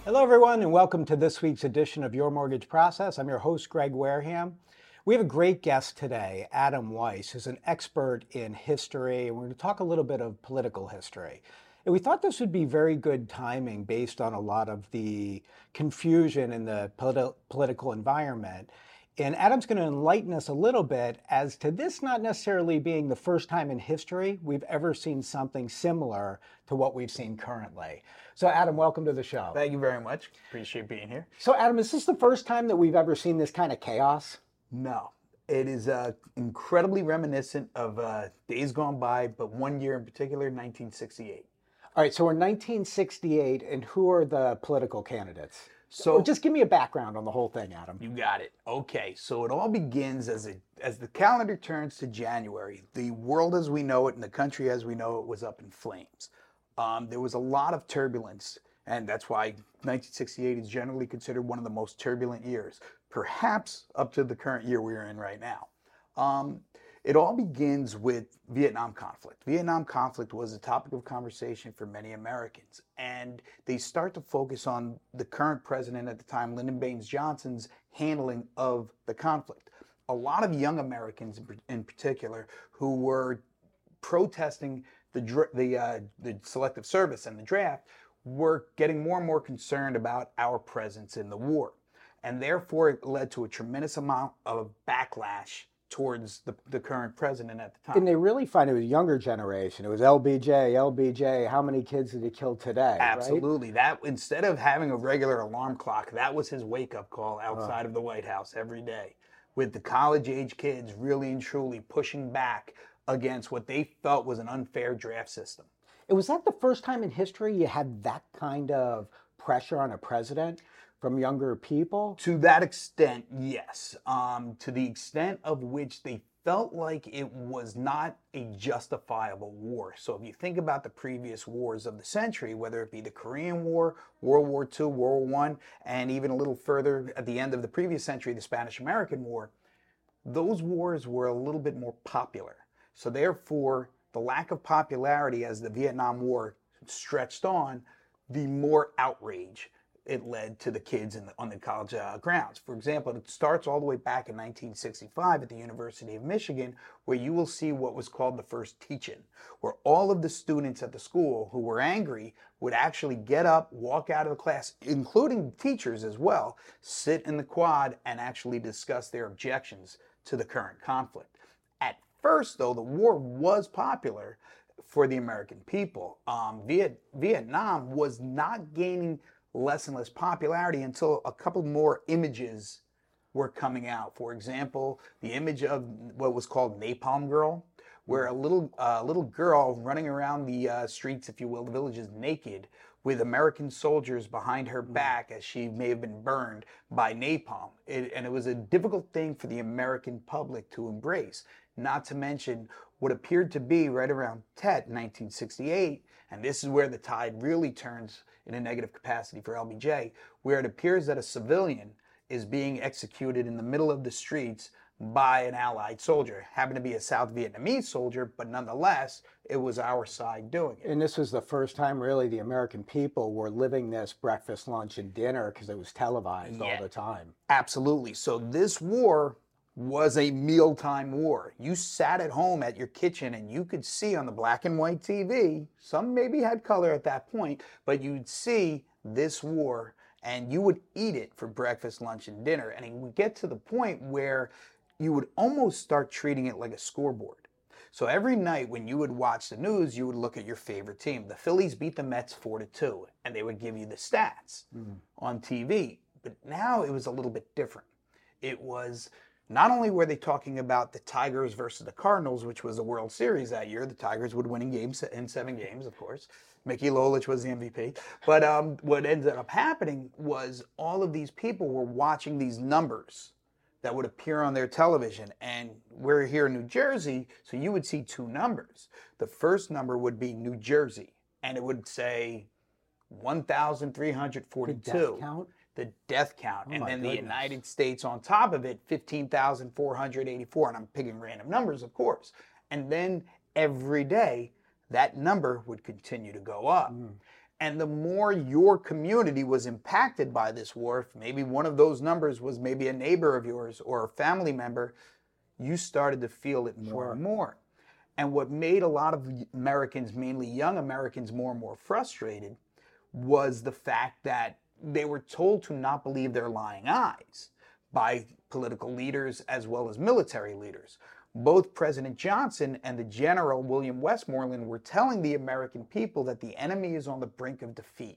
Hello, everyone, and welcome to this week's edition of Your Mortgage Process. I'm your host, Greg Wareham. We have a great guest today, Adam Weiss, who's an expert in history, and we're going to talk a little bit of political history. And we thought this would be very good timing based on a lot of the confusion in the political environment. And Adam's going to enlighten us a little bit as to this not necessarily being the first time in history we've ever seen something similar to what we've seen currently. So Adam, welcome to the show. Thank you very much. Appreciate being here. So Adam, is this the first time that we've ever seen this kind of chaos? No, it is incredibly reminiscent of days gone by, but one year in particular, 1968. All right, so we're 1968, and who are the political candidates? So Or just give me a background on the whole thing, Adam. you got it. Okay, so it all begins as the calendar turns to January. The world as we know it and the country as we know it was up in flames. There was a lot of turbulence, and that's why 1968 is generally considered one of the most turbulent years, perhaps up to the current year we're in right now. It all begins with Vietnam conflict. Vietnam conflict was a topic of conversation for many Americans, and they start to focus on the current president at the time, Lyndon Baines Johnson's handling of the conflict. A lot of young Americans in particular who were protesting the selective service and the draft were getting more and more concerned about our presence in the war. And therefore, it led to a tremendous amount of backlash towards the current president at the time. And they really find it was a younger generation. It was LBJ, how many kids did he kill today? Absolutely. Right? That instead of having a regular alarm clock, that was his wake-up call outside of the White House every day, with the college-age kids really and truly pushing back against what they felt was an unfair draft system. Was that the first time in history you had that kind of pressure on a president from younger people? To that extent, yes. To the extent of which they felt like it was not a justifiable war. So if you think about the previous wars of the century, whether it be the Korean War, World War II, World War I, and even a little further at the end of the previous century, the Spanish-American War, those wars were a little bit more popular. So therefore, the lack of popularity as the Vietnam War stretched on, the more outrage it led to the kids on the college grounds. For example, it starts all the way back in 1965 at the University of Michigan, where you will see what was called the first teach-in, where all of the students at the school who were angry would actually get up, walk out of the class, including teachers as well, sit in the quad and actually discuss their objections to the current conflict. At first, though, the war was popular for the American people. Vietnam was not gaining less and less popularity until a couple more images were coming out. For example, the image of what was called Napalm Girl, where a little girl running around the streets, if you will, the villages naked, with American soldiers behind her back as she may have been burned by napalm. And it was a difficult thing for the American public to embrace, not to mention what appeared to be right around Tet, 1968, and this is where the tide really turns in a negative capacity for LBJ, where it appears that a civilian is being executed in the middle of the streets by an Allied soldier. Happened to be a South Vietnamese soldier, but nonetheless, it was our side doing it. And this was the first time really the American people were living this breakfast, lunch, and dinner because it was televised all the time. Absolutely. So this war was a mealtime war. You sat at home at your kitchen and you could see on the black and white TV, some maybe had color at that point, but you'd see this war and you would eat it for breakfast, lunch, and dinner. And it would get to the point where you would almost start treating it like a scoreboard. So every night when you would watch the news, you would look at your favorite team. The Phillies beat the Mets 4-2, and they would give you the stats on TV. But now it was a little bit different. It was not only were they talking about the Tigers versus the Cardinals, which was the World Series that year. The Tigers would win in 7 games, of course. Mickey Lolich was the MVP. But what ended up happening was all of these people were watching these numbers that would appear on their television. And we're here in New Jersey, so you would see two numbers. The first number would be New Jersey, and it would say 1,342. The death count? The death count. Oh, and then goodness. the United States on top of it, 15,484. And I'm picking random numbers, of course. And then every day, that number would continue to go up. And the more your community was impacted by this war, if maybe one of those numbers was maybe a neighbor of yours or a family member, you started to feel it more and more. And what made a lot of Americans, mainly young Americans, more and more frustrated was the fact that they were told to not believe their lying eyes by political leaders as well as military leaders. Both President Johnson and the General William Westmoreland were telling the American people that the enemy is on the brink of defeat.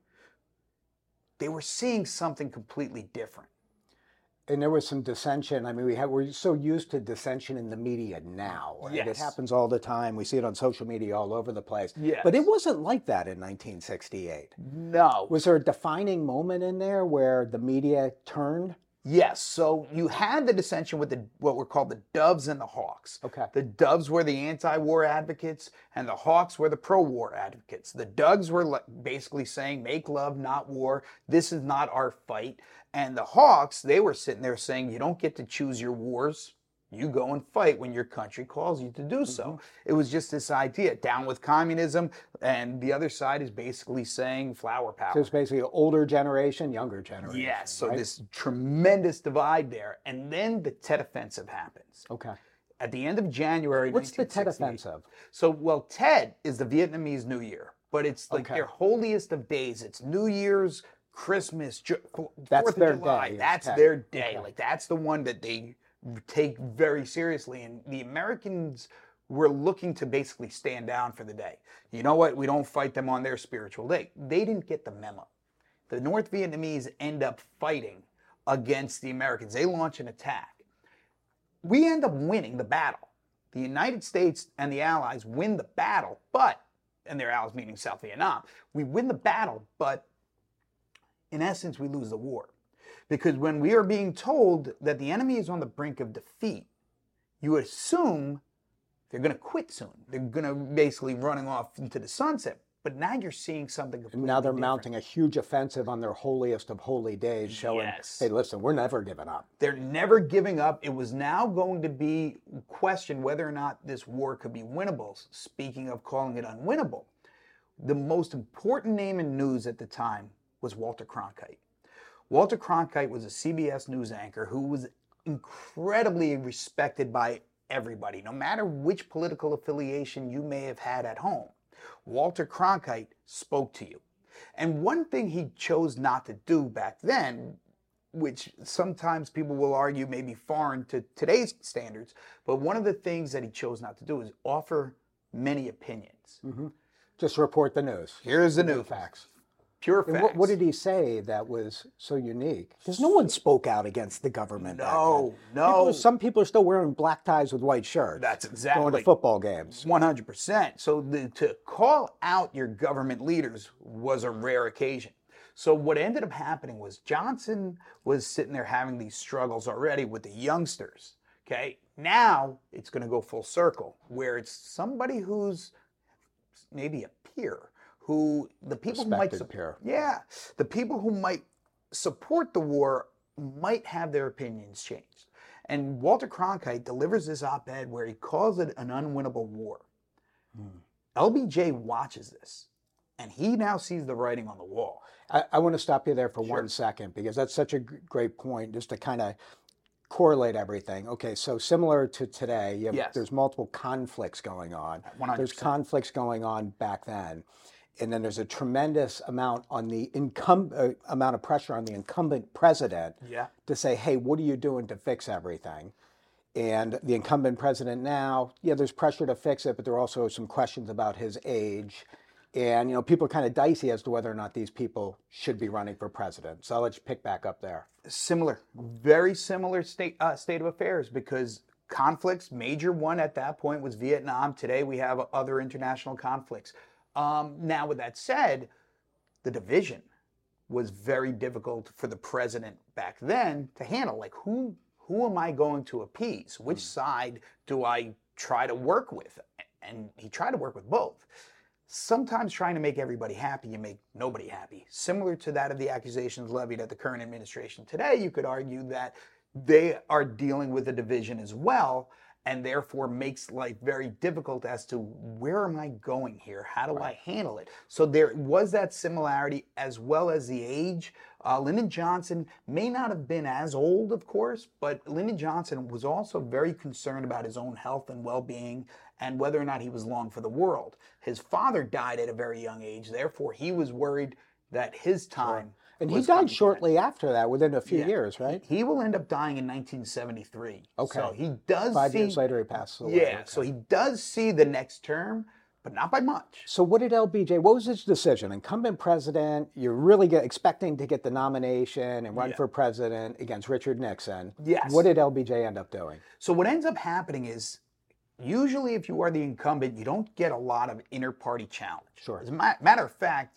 They were seeing something completely different. And there was some dissension. I mean, we're so used to dissension in the media now. Right? Yes. It happens all the time. We see it on social media all over the place. Yes. But it wasn't like that in 1968. No. Was there a defining moment in there where the media turned? Yes, so you had the dissension with what were called the Doves and the Hawks. Okay. The Doves were the anti-war advocates, and the Hawks were the pro-war advocates. The Doves were basically saying, make love, not war. This is not our fight. And the Hawks, they were sitting there saying, you don't get to choose your wars. You go and fight when your country calls you to do so. It was just this idea, down with communism, and the other side is basically saying flower power. So it's basically older generation, younger generation. Yes, so right? this tremendous divide there. And then the Tet Offensive happens. Okay. At the end of January What's the Tet 1968. Offensive? So, well, Tet is the Vietnamese New Year, but it's like their holiest of days. It's New Year's, Christmas, That's 4th of their July. day, is That's Tet. their day. Okay. Like, that's the one that they take very seriously. And the Americans were looking to basically stand down for the day. You know what? We don't fight them on their spiritual day. They didn't get the memo. The North Vietnamese end up fighting against the Americans. They launch an attack. We end up winning the battle. The United States and the Allies win the battle, and their allies meaning South Vietnam, we win the battle, but in essence, we lose the war. Because when we are being told that the enemy is on the brink of defeat, you assume they're going to quit soon. They're going to basically running off into the sunset. But now you're seeing something completely Now they're different. mounting a huge offensive on their holiest of holy days, showing, Yes. hey, listen, we're never giving up. They're never giving up. It was now going to be questioned whether or not this war could be winnable. Speaking of calling it unwinnable, the most important name in news at the time was Walter Cronkite. Walter Cronkite was a CBS News anchor who was incredibly respected by everybody, no matter which political affiliation you may have had at home. Walter Cronkite spoke to you. And one thing he chose not to do back then, which sometimes people will argue may be foreign to today's standards, but one of the things that he chose not to do is offer many opinions. Just report the news. Here's the No news. facts. Pure And facts. what did he say that was so unique? Because no one spoke out against the government. back then. No. Some people are still wearing black ties with white shirts. That's Going exactly. to football games. 100%. So to call out your government leaders was a rare occasion. So what ended up happening was Johnson was sitting there having these struggles already with the youngsters. Okay. Now it's going to go full circle where it's somebody who's maybe a peer. Who the people who might Respected peer. the people who might support the war might have their opinions changed. And Walter Cronkite delivers this op-ed where he calls it an unwinnable war. LBJ watches this, and he now sees the writing on the wall. I want to stop you there for 1 second because that's such a great point, just to kind of correlate everything. Okay, so similar to today, Yes. there's multiple conflicts going on. 100%. There's conflicts going on back then. And then there's a tremendous amount on the amount of pressure on the incumbent president Yeah. to say, hey, what are you doing to fix everything? And the incumbent president now, there's pressure to fix it, but there are also some questions about his age. And, people are kind of dicey as to whether or not these people should be running for president. So I'll let you pick back up there. Similar, very similar state of affairs because conflicts, major one at that point was Vietnam. Today we have other international conflicts. Now, with that said, the division was very difficult for the president back then to handle. Like, who am I going to appease? Which side do I try to work with? And he tried to work with both. Sometimes trying to make everybody happy, you make nobody happy. Similar to that of the accusations levied at the current administration today, you could argue that they are dealing with a division as well. and therefore makes life very difficult as to where am I going here? How do I handle it? So there was that similarity as well as the age. Lyndon Johnson may not have been as old, of course, but Lyndon Johnson was also very concerned about his own health and well-being and whether or not he was long for the world. His father died at a very young age, therefore he was worried that his time And he was coming died to an shortly after that, within a few Yeah. years, right? He will end up dying in 1973. Okay. So he does 5 see, years later, he passed away. yeah, Okay. so he does see the next term, but not by much. So what did LBJ, what was his decision? Incumbent president, you're really expecting to get the nomination and run Yeah. for president against Richard Nixon. Yes. What did LBJ end up doing? So what ends up happening is, usually if you are the incumbent, you don't get a lot of inter-party challenge. Sure. As a matter of fact,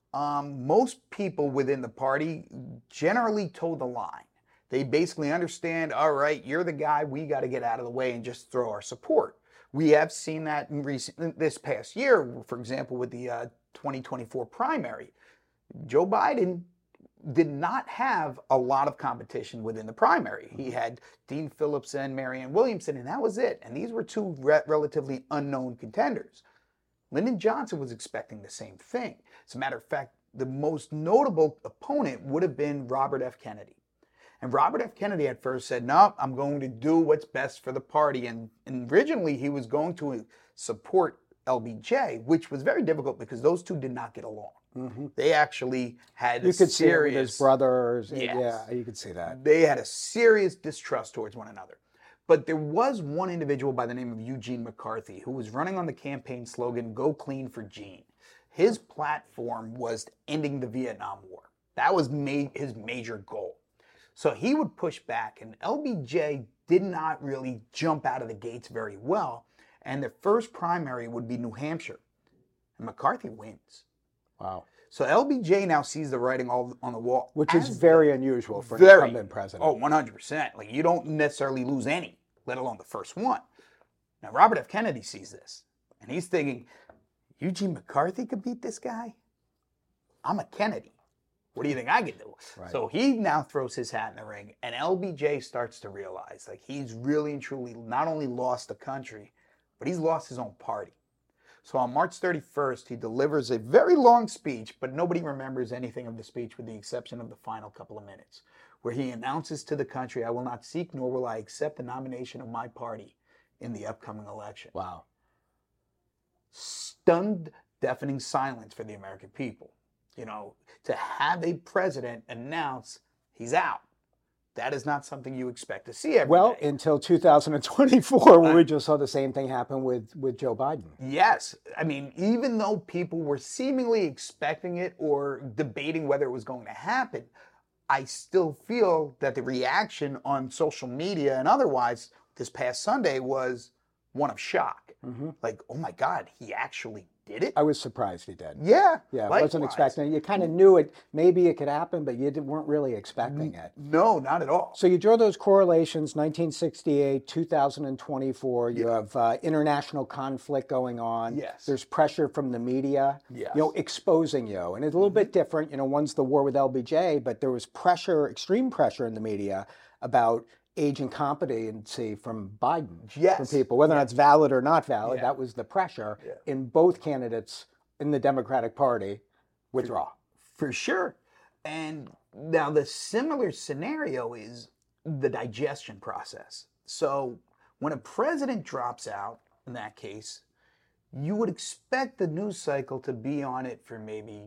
most people within the party generally toe the line. They basically understand, all right, you're the guy, we got to get out of the way and just throw our support. We have seen that in this past year, for example, with the 2024 primary. Joe Biden did not have a lot of competition within the primary. He had Dean Phillips and Marianne Williamson, and that was it. And these were two relatively unknown contenders. Lyndon Johnson was expecting the same thing. As a matter of fact, the most notable opponent would have been Robert F. Kennedy. And Robert F. Kennedy at first said, no, I'm going to do what's best for the party. And originally he was going to support LBJ, which was very difficult because those two did not get along. Mm-hmm. They actually had You could see it with his brothers. Yes. Yeah, you could see that. They had a serious distrust towards one another. But there was one individual by the name of Eugene McCarthy who was running on the campaign slogan, Go Clean for Gene. His platform was ending the Vietnam War. That was his major goal. So he would push back, and LBJ did not really jump out of the gates very well. And the first primary would be New Hampshire. And McCarthy wins. Wow. So LBJ now sees the writing all on the wall. Which is as very unusual for an very- incumbent president. Oh, 100%. Like, you don't necessarily lose any, let alone the first one. Now, Robert F. Kennedy sees this, and he's thinking, Eugene McCarthy could beat this guy? I'm a Kennedy. What do you think I could do? Right. So he now throws his hat in the ring, and LBJ starts to realize, like, he's really and truly not only lost the country, but he's lost his own party. So on March 31st, he delivers a very long speech, but nobody remembers anything of the speech with the exception of the final couple of minutes, where he announces to the country, I will not seek nor will I accept the nomination of my party in the upcoming election. Wow. Stunned, deafening silence for the American people. You know, to have a president announce he's out, that is not something you expect to see every Well, day. until 2024, where we just saw the same thing happen with Joe Biden. Yes. I mean, even though people were seemingly expecting it or debating whether it was going to happen, I still feel that the reaction on social media and otherwise this past Sunday was one of shock. Mm-hmm. Like, oh my God, he actually did it? I was surprised he did. Yeah. Yeah, I likewise. wasn't expecting it. You kind of knew it, maybe it could happen, but you weren't really expecting it. No, not at all. So you draw those correlations, 1968, 2024, you have international conflict going on. Yes. There's pressure from the media, Yes. exposing you. And it's a little bit different. One's the war with LBJ, but there was pressure, extreme pressure in the media about age incompetency from Biden. Yes. From people, whether or not it's valid or not valid, Yeah. that was the pressure Yeah. in both candidates in the Democratic Party withdraw. For sure. And now the similar scenario is the digestion process. So when a president drops out, in that case, you would expect the news cycle to be on it for maybe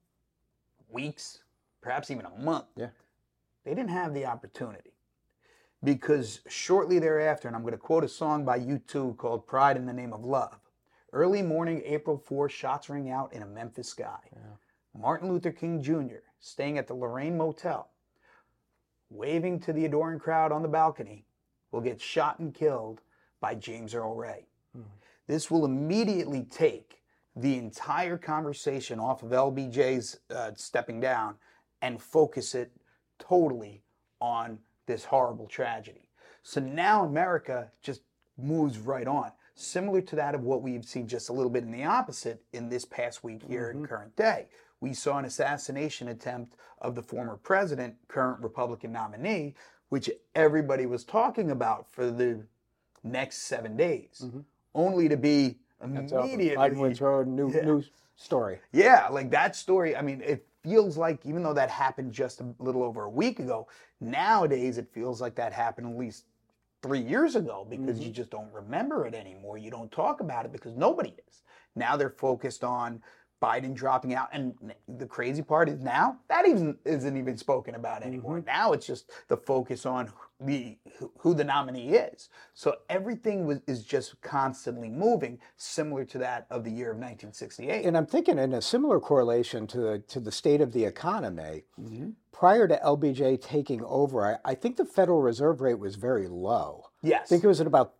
weeks, perhaps even a month. Yeah. They didn't have the opportunity. Because shortly thereafter, and I'm going to quote a song by U2 called Pride in the Name of Love. Early morning, April 4, shots ring out in a Memphis sky. Yeah. Martin Luther King Jr., staying at the Lorraine Motel, waving to the adoring crowd on the balcony, will get shot and killed by James Earl Ray. This will immediately take the entire conversation off of LBJ's stepping down and focus it totally on this horrible tragedy. So now America just moves right on. Similar to that of what we've seen just a little bit in the opposite in this past week here in current day. We saw an assassination attempt of the former president, current Republican nominee, which everybody was talking about for the next 7 days, only to be immediately. Biden withdrew, new story. Yeah, like that story. I mean, it feels like, even though that happened just a little over a week ago, nowadays it feels like that happened at least 3 years ago, because you just don't remember it anymore. You don't talk about it because nobody is. Now they're focused on Biden dropping out. And the crazy part is now that isn't even spoken about anymore. Now it's just the focus on who the nominee is. So everything is just constantly moving, similar to that of the year of 1968. And I'm thinking in a similar correlation to the state of the economy, prior to LBJ taking over, I think the Federal Reserve rate was very low. Yes. I think it was at about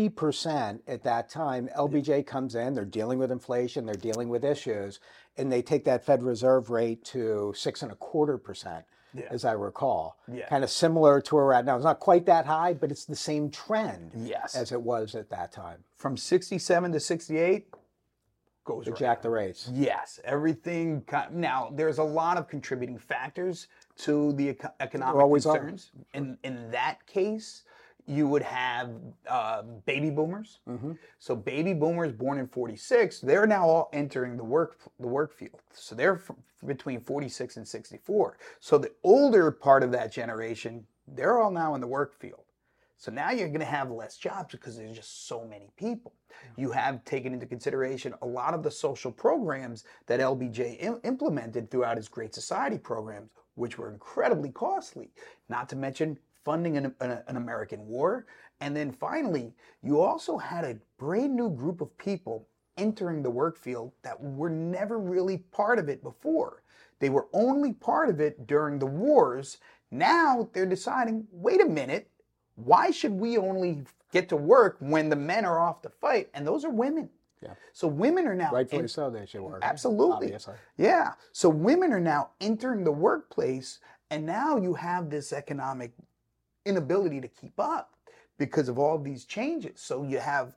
3% at that time. LBJ comes in, they're dealing with inflation, they're dealing with issues, and they take that Fed Reserve rate to 6.25%, as I recall. Kind of similar to where we're at now. It's not quite that high, but it's the same trend as it was at that time. From 67 to 68, goes to right jack up. the rates. Yes, everything. Now, there's a lot of contributing factors to the economic always concerns. In that case, you would have baby boomers. So baby boomers born in 46, they're now all entering the work field. So they're between 46 and 64. So the older part of that generation, they're all now in the work field. So now you're going to have less jobs because there's just so many people. You have taken into consideration a lot of the social programs that LBJ implemented throughout his Great Society programs, which were incredibly costly, not to mention funding an American war. And then finally, you also had a brand new group of people entering the work field that were never really part of it before. They were only part of it during the wars. Now they're deciding, wait a minute, why should we only get to work when the men are off to fight? And those are women. Yeah. So women are now... Rightfully so, they should work. Absolutely. Obviously. Yeah. So women are now entering the workplace, and now you have this economic inability to keep up because of all these changes. So you have,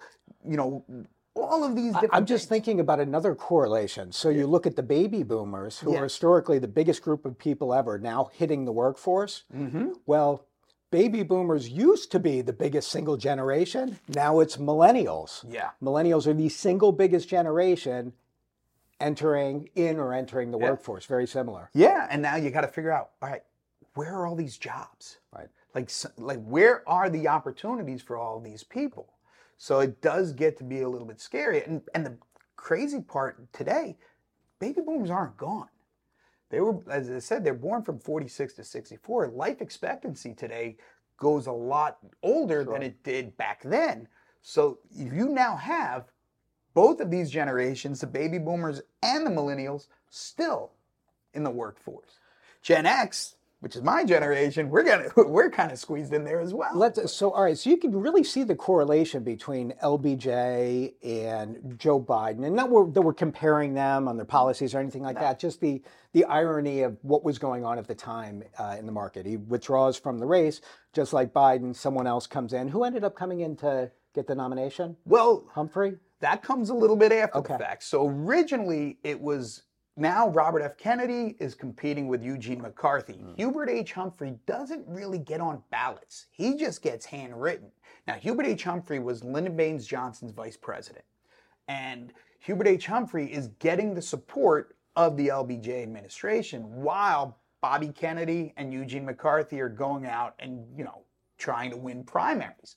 all of these different I'm just things. thinking about another correlation. So you look at the baby boomers, who are historically the biggest group of people ever, now hitting the workforce. Well, baby boomers used to be the biggest single generation. Now it's millennials. Yeah. Millennials are the single biggest generation entering the workforce. Very similar. Yeah. And now you got to figure out, all right, where are all these jobs? Right. Like where are the opportunities for all these people? So it does get to be a little bit scary. And the crazy part today, baby boomers aren't gone. They were, as I said, they're born from 46 to 64. Life expectancy today goes a lot older than it did back then. So you now have both of these generations, the baby boomers and the millennials, still in the workforce. Gen X, which is my generation, we're kind of squeezed in there as well. All right, so you can really see the correlation between LBJ and Joe Biden, and not that we're comparing them on their policies or anything like that, just the irony of what was going on at the time in the market. He withdraws from the race, just like Biden, someone else comes in. Who ended up coming in to get the nomination? Well, Humphrey? That comes a little bit after the fact. So originally it was... Now Robert F. Kennedy is competing with Eugene McCarthy. Hubert H. Humphrey doesn't really get on ballots. He just gets handwritten. Now, Hubert H. Humphrey was Lyndon Baines Johnson's vice president. And Hubert H. Humphrey is getting the support of the LBJ administration while Bobby Kennedy and Eugene McCarthy are going out and, trying to win primaries.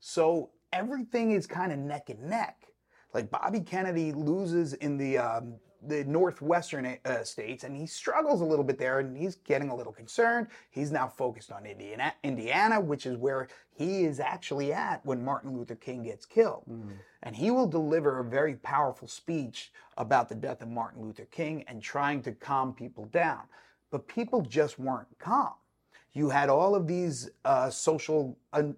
So everything is kind of neck and neck. Like Bobby Kennedy loses in the northwestern states, and he struggles a little bit there, and he's getting a little concerned. He's now focused on Indiana, which is where he is actually at when Martin Luther King gets killed. And he will deliver a very powerful speech about the death of Martin Luther King and trying to calm people down. But people just weren't calm. You had all of these social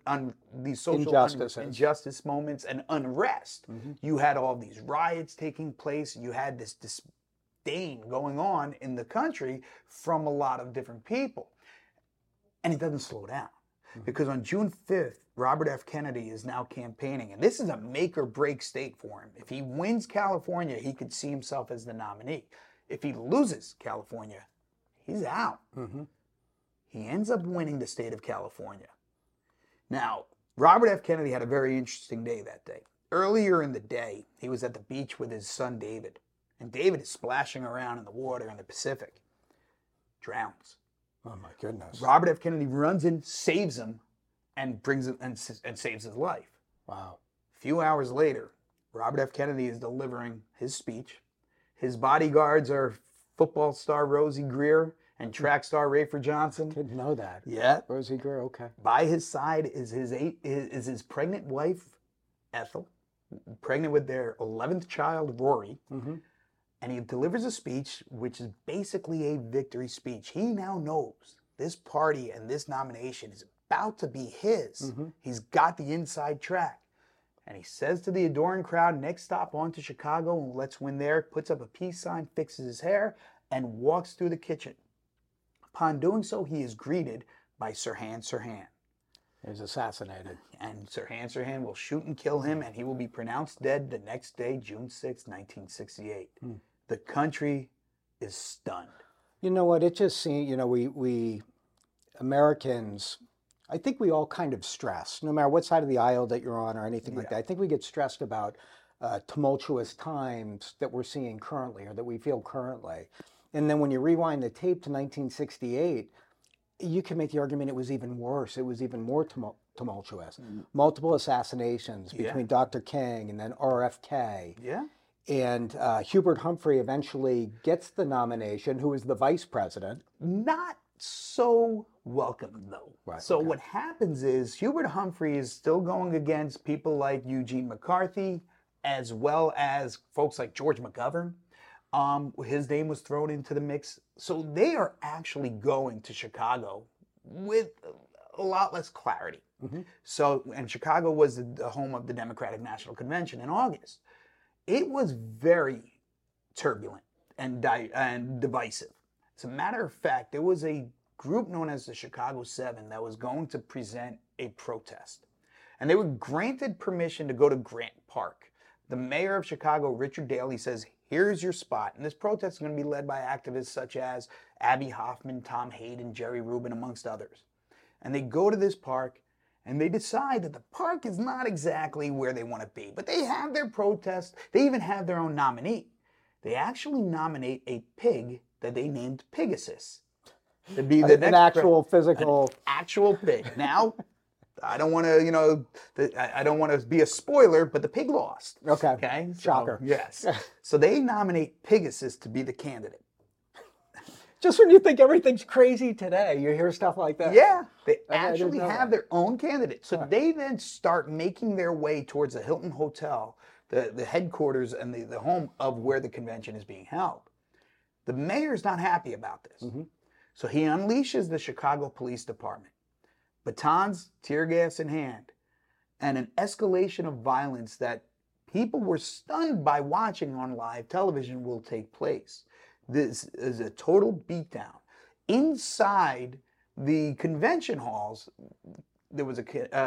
injustice moments and unrest. You had all these riots taking place. You had this disdain going on in the country from a lot of different people. And it doesn't slow down. Because on June 5th, Robert F. Kennedy is now campaigning. And this is a make or break state for him. If he wins California, he could see himself as the nominee. If he loses California, he's out. He ends up winning the state of California. Now, Robert F. Kennedy had a very interesting day that day. Earlier in the day, he was at the beach with his son David, and David is splashing around in the water in the Pacific. Drowns. Oh my goodness. Robert F. Kennedy runs in, saves him, and brings him and saves his life. Wow. A few hours later, Robert F. Kennedy is delivering his speech. His bodyguards are football star Rosie Greer and track star Rayford Johnson. Didn't know that. Yeah. Rosie Greer, okay. By his side is his pregnant wife, Ethel, pregnant with their 11th child, Rory. Mm-hmm. And he delivers a speech, which is basically a victory speech. He now knows this party and this nomination is about to be his. Mm-hmm. He's got the inside track. And he says to the adoring crowd, next stop on to Chicago, and let's win there, puts up a peace sign, fixes his hair, and walks through the kitchen. Upon doing so, he is greeted by Sirhan Sirhan. He was assassinated. And Sirhan Sirhan will shoot and kill him, and he will be pronounced dead the next day, June 6, 1968. The country is stunned. You know what? It just seems, we Americans, I think we all kind of stress, no matter what side of the aisle that you're on or anything like that. I think we get stressed about tumultuous times that we're seeing currently or that we feel currently. And then when you rewind the tape to 1968, you can make the argument it was even worse. It was even more tumultuous. Multiple assassinations between Dr. King and then RFK. Yeah. And Hubert Humphrey eventually gets the nomination, who is the vice president. Not so welcome, though. Right, so what happens is Hubert Humphrey is still going against people like Eugene McCarthy, as well as folks like George McGovern. His name was thrown into the mix. So they are actually going to Chicago with a lot less clarity. Mm-hmm. So, and Chicago was the home of the Democratic National Convention in August. It was very turbulent and divisive. As a matter of fact, there was a group known as the Chicago Seven that was going to present a protest. And they were granted permission to go to Grant Park. The mayor of Chicago, Richard Daley, says, here's your spot. And this protest is going to be led by activists such as Abby Hoffman, Tom Hayden, Jerry Rubin, amongst others. And they go to this park, and they decide that the park is not exactly where they want to be. But they have their protest. They even have their own nominee. They actually nominate a pig that they named Pegasus to be the an actual physical... actual pig. Now, I don't want to, I don't want to be a spoiler, but the pig lost. Okay. Shocker. Yes. So they nominate Pegasus to be the candidate. Just when you think everything's crazy today, you hear stuff like that. Yeah, they I didn't actually know have that. their own candidate. So they then start making their way towards the Hilton Hotel, the headquarters and the home of where the convention is being held. The mayor's not happy about this. Mm-hmm. So he unleashes the Chicago Police Department. Batons, tear gas in hand, and an escalation of violence that people were stunned by watching on live television will take place. This is a total beatdown. Inside the convention halls, there was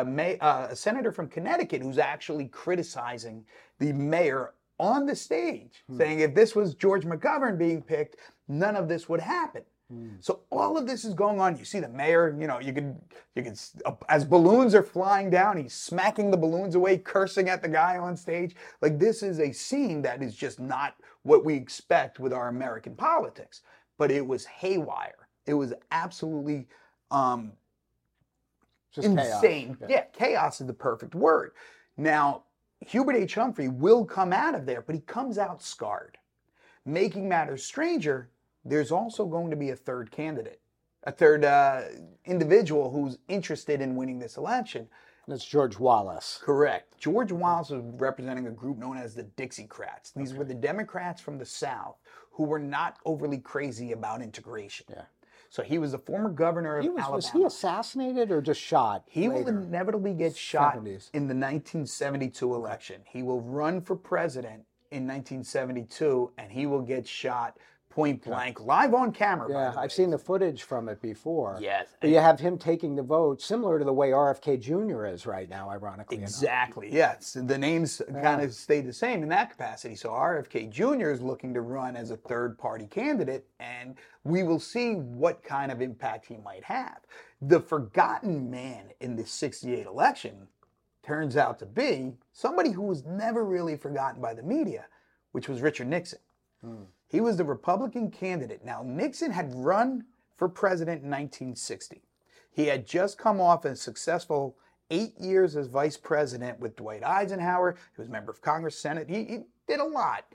a senator from Connecticut who's actually criticizing the mayor on the stage, saying if this was George McGovern being picked, none of this would happen. So all of this is going on. You see the mayor, you can, as balloons are flying down, he's smacking the balloons away, cursing at the guy on stage. Like, this is a scene that is just not what we expect with our American politics. But it was haywire. It was absolutely Just insane. Chaos. Yeah, chaos is the perfect word. Now, Hubert H. Humphrey will come out of there, but he comes out scarred. Making matters stranger, there's also going to be a third candidate, a third individual who's interested in winning this election. That's George Wallace. Correct. George Wallace was representing a group known as the Dixiecrats. These were the Democrats from the South who were not overly crazy about integration. Yeah. So he was the former governor of Alabama. Was he assassinated or just shot? He later? will inevitably get shot 70s. in the 1972 election. He will run for president in 1972, and he will get shot point blank, live on camera. Yeah, by the way. I've seen the footage from it before. Yes. But you have him taking the vote, similar to the way RFK Jr. is right now, ironically Exactly, yes. The names kind of stay the same in that capacity. So RFK Jr. is looking to run as a third-party candidate, and we will see what kind of impact he might have. The forgotten man in the 68 election turns out to be somebody who was never really forgotten by the media, which was Richard Nixon. He was the Republican candidate. Now, Nixon had run for president in 1960. He had just come off a successful 8 years as vice president with Dwight Eisenhower. He was a member of Congress, Senate. He did a lot.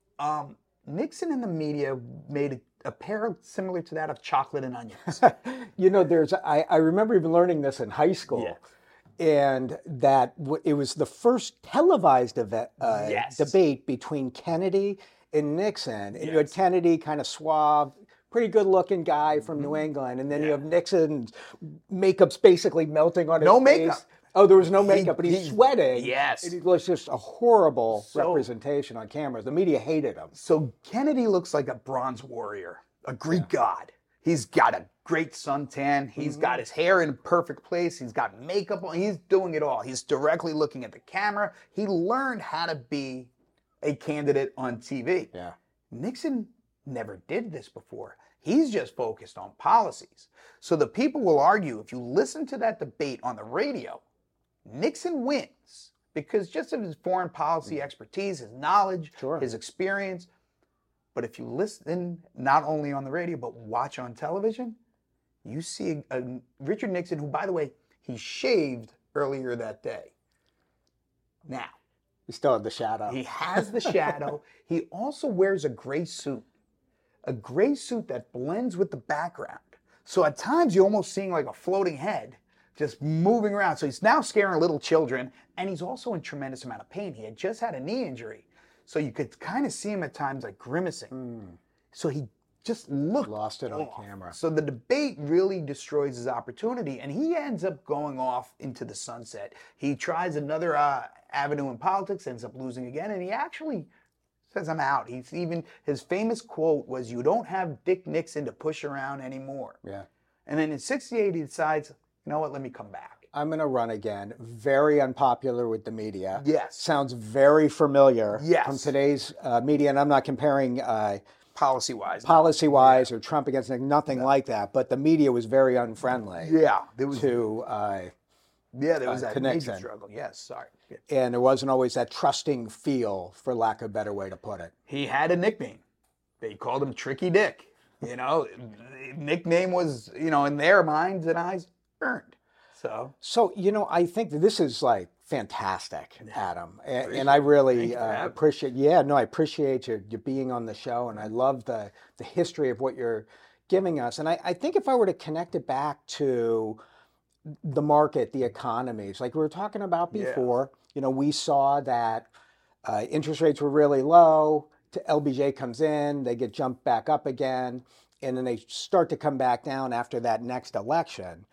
Nixon and the media made a pair similar to that of chocolate and onions. You know, I remember even learning this in high school. Yes. And that it was the first televised debate between Kennedy and Nixon. And you had Kennedy, kind of suave, pretty good looking guy from New England. And then you have Nixon's makeup's basically melting on his face. No makeup. Oh, there was no makeup, but he's sweating. Yes. And it was just a horrible representation on cameras. The media hated him. So Kennedy looks like a bronze warrior, a Greek god. He's got a great suntan. He's got his hair in a perfect place. He's got makeup on. He's doing it all. He's directly looking at the camera. He learned how to be a candidate on TV. Yeah. Nixon never did this before. He's just focused on policies. So the people will argue, if you listen to that debate on the radio, Nixon wins because just of his foreign policy expertise, his knowledge, his experience. But if you listen not only on the radio, but watch on television, you see a Richard Nixon who, by the way, he shaved earlier that day. Now, He still had the shadow. he has the shadow. He also wears a gray suit that blends with the background. So at times you're almost seeing like a floating head just moving around. So he's now scaring little children, and he's also in tremendous amount of pain. He had just had a knee injury. So you could kind of see him at times like grimacing. So he just Lost it on camera. So the debate really destroys his opportunity, and he ends up going off into the sunset. He tries another avenue in politics, ends up losing again, and he actually says, I'm out. His famous quote was, "You don't have Dick Nixon to push around anymore." Yeah. And then in 68, he decides, you know what, let me come back. I'm going to run again. Very unpopular with the media. Yes. Sounds very familiar Yes. from today's media. And I'm not comparing Policy-wise. or Trump against nothing like that. But the media was very unfriendly There was that to major Nixon. struggle. Yes, sorry. Yeah. And there wasn't always that trusting feel, for lack of a better way to put it. He had a nickname. They called him Tricky Dick. The nickname was, in their minds and eyes, earned. So, I think that this is like fantastic, Adam. And I really appreciate, I appreciate you being on the show. And I love the history of what you're giving us. And I think if I were to connect it back to the market, the economies, like we were talking about before, we saw that interest rates were really low. LBJ comes in, they get jumped back up again. And then they start to come back down after that next election.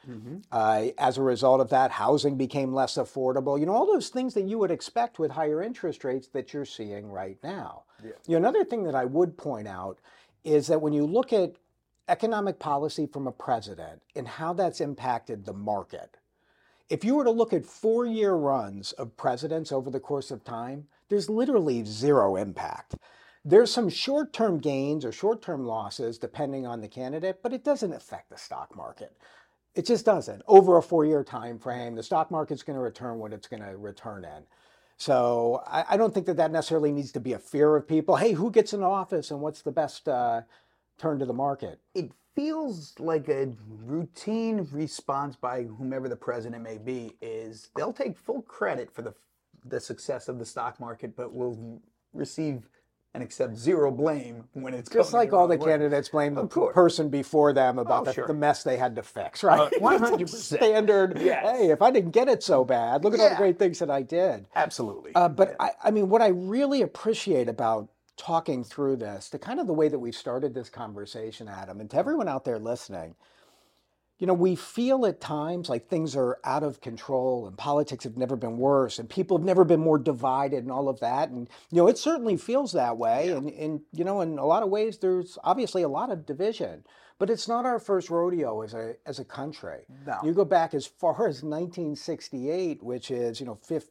As a result of that, housing became less affordable. All those things that you would expect with higher interest rates that you're seeing right now. Yeah. Another thing that I would point out is that when you look at economic policy from a president and how that's impacted the market, if you were to look at 4-year runs of presidents over the course of time, there's literally zero impact. There's some short-term gains or short-term losses depending on the candidate, but it doesn't affect the stock market. It just doesn't. Over a 4-year time frame, the stock market's going to return what it's going to return in. So I don't think that necessarily needs to be a fear of people. Hey, who gets in office and what's the best turn to the market? It feels like a routine response by whomever the president may be is they'll take full credit for the success of the stock market, but will receive and accept zero blame when it's just like all the candidates blame the person before them about the mess they had to fix, right? 100%. Standard. Yes. Hey, if I didn't get it so bad, look at all the great things that I did. Absolutely. But I mean, what I really appreciate about talking through this, the kind of the way that we've started this conversation, Adam, and to everyone out there listening, we feel at times like things are out of control and politics have never been worse and people have never been more divided and all of that. And, it certainly feels that way. Yeah. And in a lot of ways, there's obviously a lot of division, but it's not our first rodeo as a country. No. You go back as far as 1968, which is,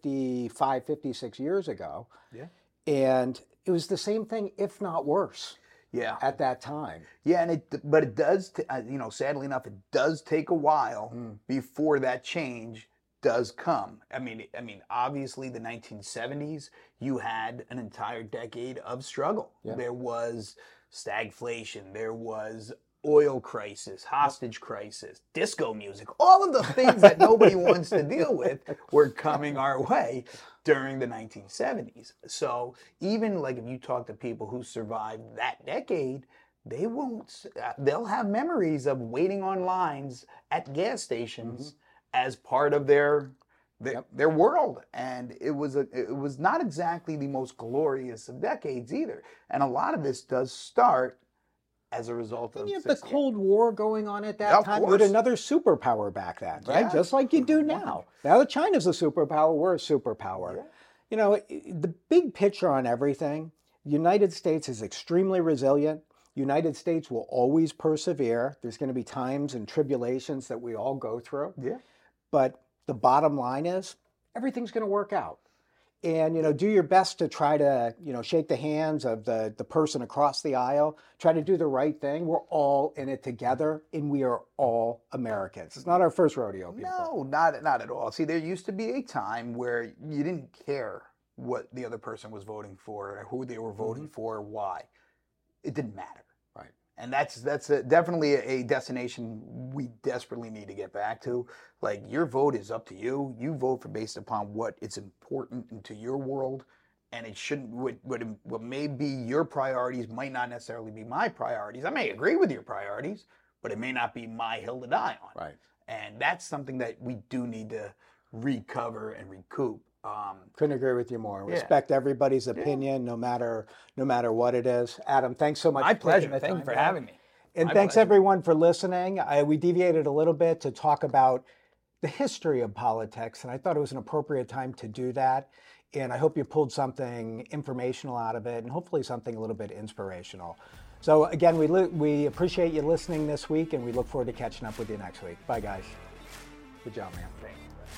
56 years ago. Yeah. And it was the same thing, if not worse. Yeah. At that time. Yeah, but it does, sadly enough, it does take a while before that change does come. I mean, obviously the 1970s, you had an entire decade of struggle. Yeah. There was stagflation, there was oil crisis, hostage crisis, disco music, all of the things that nobody wants to deal with were coming our way during the 1970s. So even like if you talk to people who survived that decade, they won't, they'll have memories of waiting on lines at gas stations as part of their world. And it was not exactly the most glorious of decades either. And a lot of this does start as a result of you have the Cold War going on at that time. You had another superpower back then, right? Yeah. Just like you do now. Now that China's a superpower, we're a superpower. Yeah. You know, the big picture on everything, the United States is extremely resilient. United States will always persevere. There's going to be times and tribulations that we all go through. Yeah. But the bottom line is everything's going to work out. And, you know, do your best to try to, you know, shake the hands of the person across the aisle. Try to do the right thing. We're all in it together, and we are all Americans. It's not our first rodeo, people. No, not at all. See, there used to be a time where you didn't care what the other person was voting for, or who they were voting for, or why. It didn't matter. Right. And that's definitely a destination we desperately need to get back to. Like, your vote is up to you. You vote based upon what is important into your world, and it shouldn't. What may be your priorities might not necessarily be my priorities. I may agree with your priorities, but it may not be my hill to die on. Right. And that's something that we do need to recover and recoup. Couldn't agree with you more. Respect everybody's opinion, no matter what it is. Adam, thanks so much. My pleasure. Thank you for having me. And thanks everyone for listening. We deviated a little bit to talk about the history of politics, and I thought it was an appropriate time to do that. And I hope you pulled something informational out of it, and hopefully something a little bit inspirational. So again, we appreciate you listening this week, and we look forward to catching up with you next week. Bye, guys. Good job, man. Thanks.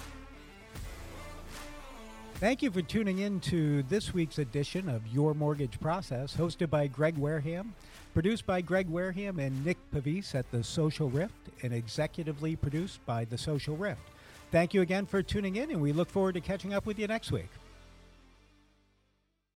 Thank you for tuning in to this week's edition of Your Mortgage Process, hosted by Greg Wareham, produced by Greg Wareham and Nick Pavese at The Social Rift, and executively produced by The Social Rift. Thank you again for tuning in, and we look forward to catching up with you next week.